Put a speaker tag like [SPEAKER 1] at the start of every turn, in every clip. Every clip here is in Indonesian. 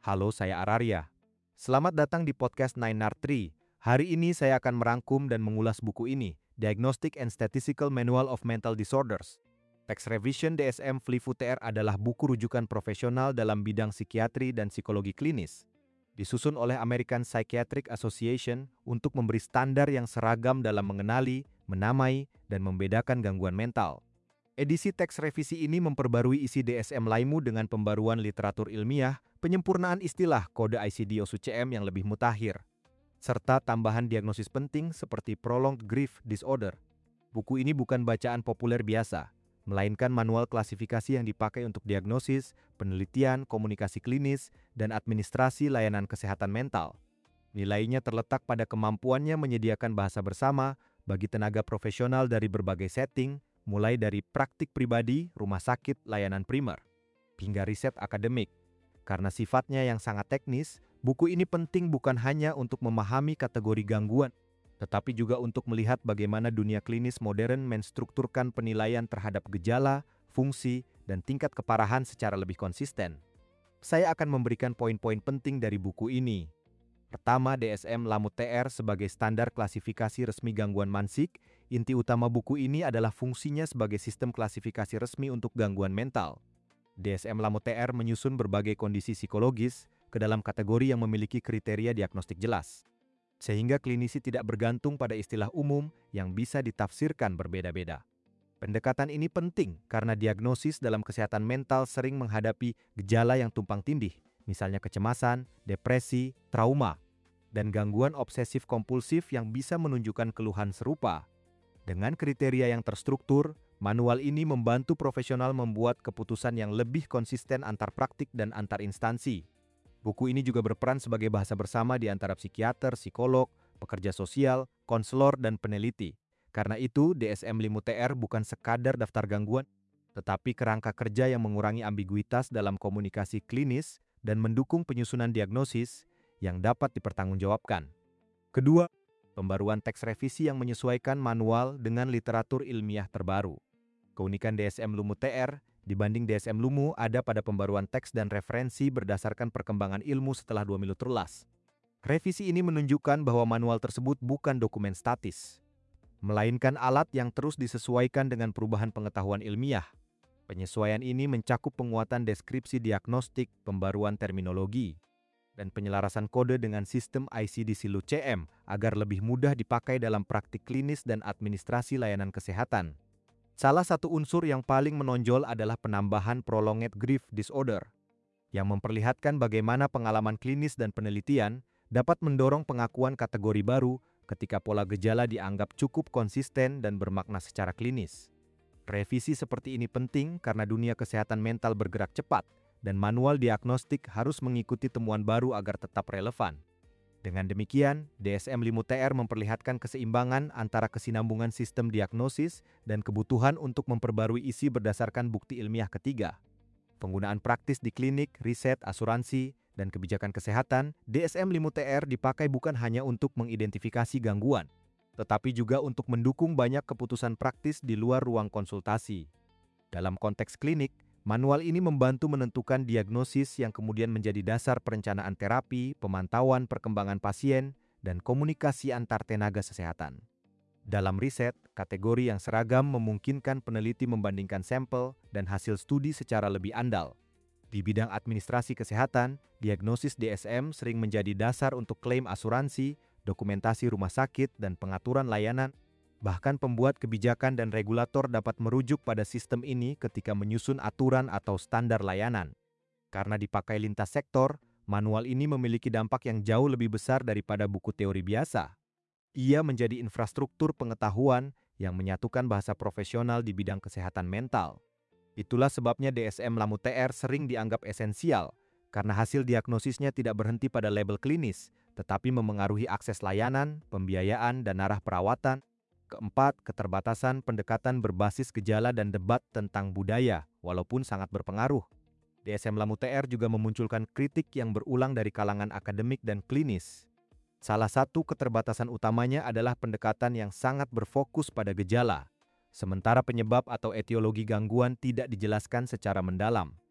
[SPEAKER 1] Halo, saya Araria. Selamat datang di podcast 9R3. Hari ini saya akan merangkum dan mengulas buku ini, Diagnostic and Statistical Manual of Mental Disorders. Text Revision DSM Flivu TR adalah buku rujukan profesional dalam bidang psikiatri dan psikologi klinis. Disusun oleh American Psychiatric Association untuk memberi standar yang seragam dalam mengenali, menamai, dan membedakan gangguan mental. Edisi teks revisi ini memperbarui isi DSM Laimu dengan pembaruan literatur ilmiah, penyempurnaan istilah kode ICD-10 yang lebih mutakhir, serta tambahan diagnosis penting seperti prolonged grief disorder. Buku ini bukan bacaan populer biasa, melainkan manual klasifikasi yang dipakai untuk diagnosis, penelitian, komunikasi klinis, dan administrasi layanan kesehatan mental. Nilainya terletak pada kemampuannya menyediakan bahasa bersama bagi tenaga profesional dari berbagai setting, mulai dari praktik pribadi, rumah sakit, layanan primer, hingga riset akademik. Karena sifatnya yang sangat teknis, buku ini penting bukan hanya untuk memahami kategori gangguan, tetapi juga untuk melihat bagaimana dunia klinis modern menstrukturkan penilaian terhadap gejala, fungsi, dan tingkat keparahan secara lebih konsisten. Saya akan memberikan poin-poin penting dari buku ini. Pertama, DSM Lamu TR sebagai standar klasifikasi resmi gangguan mansik. Inti utama buku ini adalah fungsinya sebagai sistem klasifikasi resmi untuk gangguan mental. DSM Lamu TR menyusun berbagai kondisi psikologis ke dalam kategori yang memiliki kriteria diagnostik jelas, sehingga klinisi tidak bergantung pada istilah umum yang bisa ditafsirkan berbeda-beda. Pendekatan ini penting karena diagnosis dalam kesehatan mental sering menghadapi gejala yang tumpang tindih, misalnya kecemasan, depresi, trauma, dan gangguan obsesif kompulsif yang bisa menunjukkan keluhan serupa. Dengan kriteria yang terstruktur, manual ini membantu profesional membuat keputusan yang lebih konsisten antar praktik dan antar instansi. Buku ini juga berperan sebagai bahasa bersama di antara psikiater, psikolog, pekerja sosial, konselor, dan peneliti. Karena itu, DSM Limu TR bukan sekadar daftar gangguan, tetapi kerangka kerja yang mengurangi ambiguitas dalam komunikasi klinis dan mendukung penyusunan diagnosis yang dapat dipertanggungjawabkan. Kedua, pembaruan teks revisi yang menyesuaikan manual dengan literatur ilmiah terbaru. Keunikan DSM Lumu TR dibanding DSM Lumu ada pada pembaruan teks dan referensi berdasarkan perkembangan ilmu setelah 2 minggu terlas. Revisi ini menunjukkan bahwa manual tersebut bukan dokumen statis, melainkan alat yang terus disesuaikan dengan perubahan pengetahuan ilmiah. Penyesuaian ini mencakup penguatan deskripsi diagnostik, pembaruan terminologi, dan penyelarasan kode dengan sistem ICD-10 agar lebih mudah dipakai dalam praktik klinis dan administrasi layanan kesehatan. Salah satu unsur yang paling menonjol adalah penambahan prolonged grief disorder, yang memperlihatkan bagaimana pengalaman klinis dan penelitian dapat mendorong pengakuan kategori baru ketika pola gejala dianggap cukup konsisten dan bermakna secara klinis. Revisi seperti ini penting karena dunia kesehatan mental bergerak cepat, dan manual diagnostik harus mengikuti temuan baru agar tetap relevan. Dengan demikian, DSM Limu TR memperlihatkan keseimbangan antara kesinambungan sistem diagnosis dan kebutuhan untuk memperbarui isi berdasarkan bukti ilmiah ketiga. Penggunaan praktis di klinik, riset, asuransi, dan kebijakan kesehatan, DSM Limu TR dipakai bukan hanya untuk mengidentifikasi gangguan, tetapi juga untuk mendukung banyak keputusan praktis di luar ruang konsultasi. Dalam konteks klinik, manual ini membantu menentukan diagnosis yang kemudian menjadi dasar perencanaan terapi, pemantauan perkembangan pasien, dan komunikasi antar tenaga kesehatan. Dalam riset, kategori yang seragam memungkinkan peneliti membandingkan sampel dan hasil studi secara lebih andal. Di bidang administrasi kesehatan, diagnosis DSM sering menjadi dasar untuk klaim asuransi, dokumentasi rumah sakit, dan pengaturan layanan. Bahkan pembuat kebijakan dan regulator dapat merujuk pada sistem ini ketika menyusun aturan atau standar layanan. Karena dipakai lintas sektor, manual ini memiliki dampak yang jauh lebih besar daripada buku teori biasa. Ia menjadi infrastruktur pengetahuan yang menyatukan bahasa profesional di bidang kesehatan mental. Itulah sebabnya DSM Lamu TR sering dianggap esensial, karena hasil diagnosisnya tidak berhenti pada label klinis, tetapi memengaruhi akses layanan, pembiayaan, dan arah perawatan. Keempat, keterbatasan pendekatan berbasis gejala dan debat tentang budaya, walaupun sangat berpengaruh. DSM Lamu TR juga memunculkan kritik yang berulang dari kalangan akademik dan klinis. Salah satu keterbatasan utamanya adalah pendekatan yang sangat berfokus pada gejala, sementara penyebab atau etiologi gangguan tidak dijelaskan secara mendalam.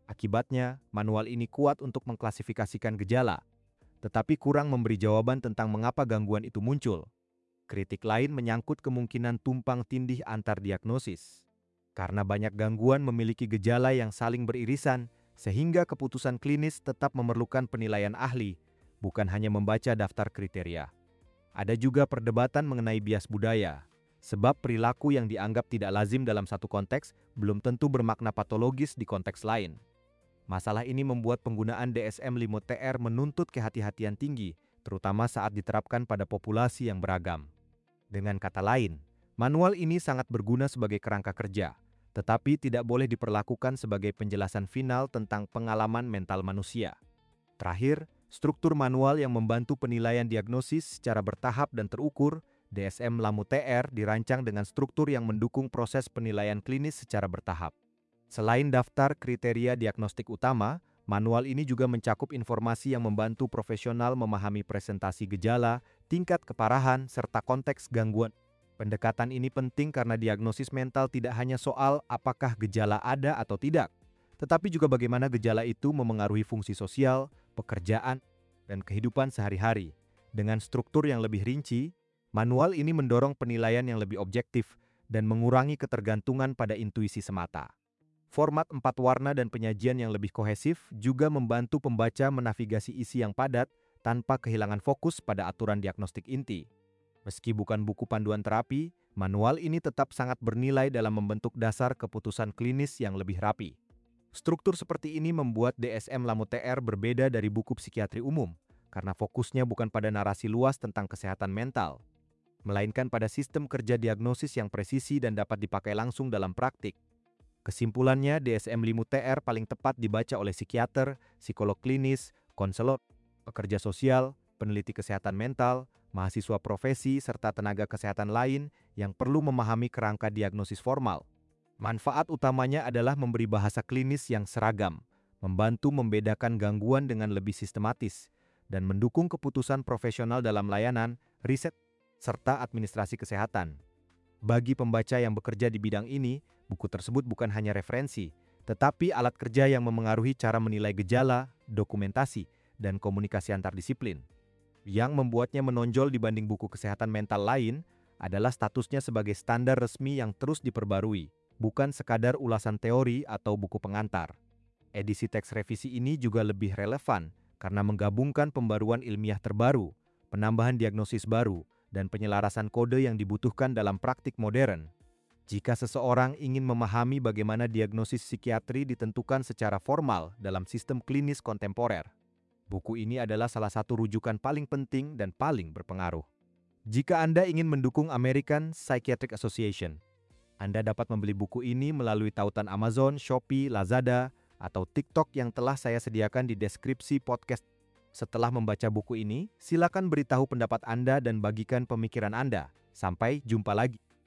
[SPEAKER 1] Akibatnya, manual ini kuat untuk mengklasifikasikan gejala, tetapi kurang memberi jawaban tentang mengapa gangguan itu muncul. Kritik lain menyangkut kemungkinan tumpang tindih antar diagnosis. Karena banyak gangguan memiliki gejala yang saling beririsan, sehingga keputusan klinis tetap memerlukan penilaian ahli, bukan hanya membaca daftar kriteria. Ada juga perdebatan mengenai bias budaya, sebab perilaku yang dianggap tidak lazim dalam satu konteks belum tentu bermakna patologis di konteks lain. Masalah ini membuat penggunaan DSM-5TR menuntut kehati-hatian tinggi, terutama saat diterapkan pada populasi yang beragam. Dengan kata lain, manual ini sangat berguna sebagai kerangka kerja, tetapi tidak boleh diperlakukan sebagai penjelasan final tentang pengalaman mental manusia. Terakhir, struktur manual yang membantu penilaian diagnosis secara bertahap dan terukur, DSM-5TR dirancang dengan struktur yang mendukung proses penilaian klinis secara bertahap. Selain daftar kriteria diagnostik utama, manual ini juga mencakup informasi yang membantu profesional memahami presentasi gejala, tingkat keparahan, serta konteks gangguan. Pendekatan ini penting karena diagnosis mental tidak hanya soal apakah gejala ada atau tidak, tetapi juga bagaimana gejala itu memengaruhi fungsi sosial, pekerjaan, dan kehidupan sehari-hari. Dengan struktur yang lebih rinci, manual ini mendorong penilaian yang lebih objektif dan mengurangi ketergantungan pada intuisi semata. Format 4 warna dan penyajian yang lebih kohesif juga membantu pembaca menavigasi isi yang padat tanpa kehilangan fokus pada aturan diagnostik inti. Meski bukan buku panduan terapi, manual ini tetap sangat bernilai dalam membentuk dasar keputusan klinis yang lebih rapi. Struktur seperti ini membuat DSM-5TR berbeda dari buku psikiatri umum, karena fokusnya bukan pada narasi luas tentang kesehatan mental, melainkan pada sistem kerja diagnosis yang presisi dan dapat dipakai langsung dalam praktik. Kesimpulannya, DSM-5TR paling tepat dibaca oleh psikiater, psikolog klinis, konselor, pekerja sosial, peneliti kesehatan mental, mahasiswa profesi, serta tenaga kesehatan lain yang perlu memahami kerangka diagnosis formal. Manfaat utamanya adalah memberi bahasa klinis yang seragam, membantu membedakan gangguan dengan lebih sistematis, dan mendukung keputusan profesional dalam layanan, riset, serta administrasi kesehatan. Bagi pembaca yang bekerja di bidang ini, buku tersebut bukan hanya referensi, tetapi alat kerja yang memengaruhi cara menilai gejala, dokumentasi, dan komunikasi antar disiplin. Yang membuatnya menonjol dibanding buku kesehatan mental lain adalah statusnya sebagai standar resmi yang terus diperbarui, bukan sekadar ulasan teori atau buku pengantar. Edisi teks revisi ini juga lebih relevan karena menggabungkan pembaruan ilmiah terbaru, penambahan diagnosis baru, dan penyelarasan kode yang dibutuhkan dalam praktik modern. Jika seseorang ingin memahami bagaimana diagnosis psikiatri ditentukan secara formal dalam sistem klinis kontemporer, buku ini adalah salah satu rujukan paling penting dan paling berpengaruh. Jika Anda ingin mendukung American Psychiatric Association, Anda dapat membeli buku ini melalui tautan Amazon, Shopee, Lazada, atau TikTok yang telah saya sediakan di deskripsi podcast. Setelah membaca buku ini, silakan beritahu pendapat Anda dan bagikan pemikiran Anda. Sampai jumpa lagi.